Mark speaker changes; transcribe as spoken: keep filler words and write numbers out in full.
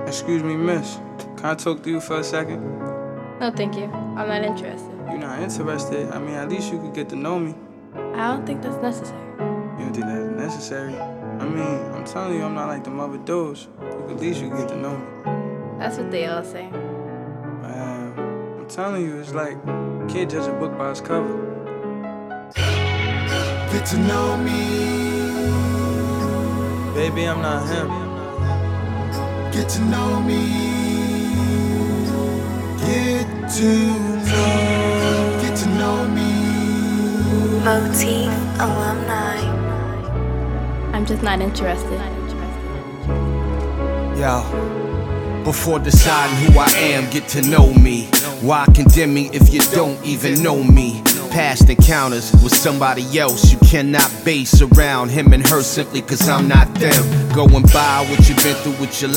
Speaker 1: Excuse me, miss. Can I talk to you for a second?
Speaker 2: No, thank you. I'm not interested.
Speaker 1: You're not interested? I mean, at least you could get to know me.
Speaker 2: I don't think that's necessary.
Speaker 1: You don't think that's necessary? I mean, I'm telling you, I'm not like the other dudes. At least you can get to know me.
Speaker 2: That's what they all say.
Speaker 1: Man, I'm telling you, it's like a kid judge a book by its cover.
Speaker 3: Get to know me.
Speaker 1: Baby, I'm not him.
Speaker 3: Get to know me. Get to know. Get to know me.
Speaker 4: Motif Alumni.
Speaker 2: I'm just not interested.
Speaker 5: Yo, before deciding who I am, get to know me. Why condemn me if you don't even know me? Past encounters with somebody else, you cannot base around him and her simply cause I'm not them. Going by what you've been through with your